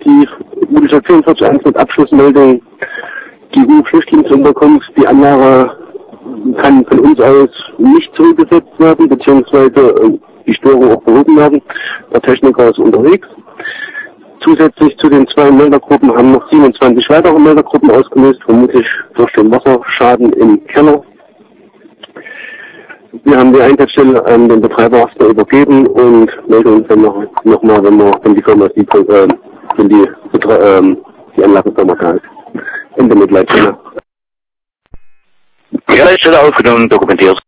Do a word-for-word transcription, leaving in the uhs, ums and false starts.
die Ulischer vierundvierzig eins mit Abschlussmeldung, die U-Flüchtlingsunterkunft, die Anlage kann von uns aus nicht zurückgesetzt werden, beziehungsweise die Störung auch behoben werden. Der Techniker ist unterwegs. Zusätzlich zu den zwei Meldergruppen haben noch siebenundzwanzig weitere Meldergruppen ausgelöst, vermutlich durch den Wasserschaden im Keller. Wir haben die Einsatzstelle an den Betreiber erstmal übergeben und melden uns dann noch, noch mal, wenn, wir, wenn die Firma die, äh, wenn die, äh, die Anlagenfirma da ist. Ende Mitleid. Ja, ist schon aufgenommen, dokumentiert.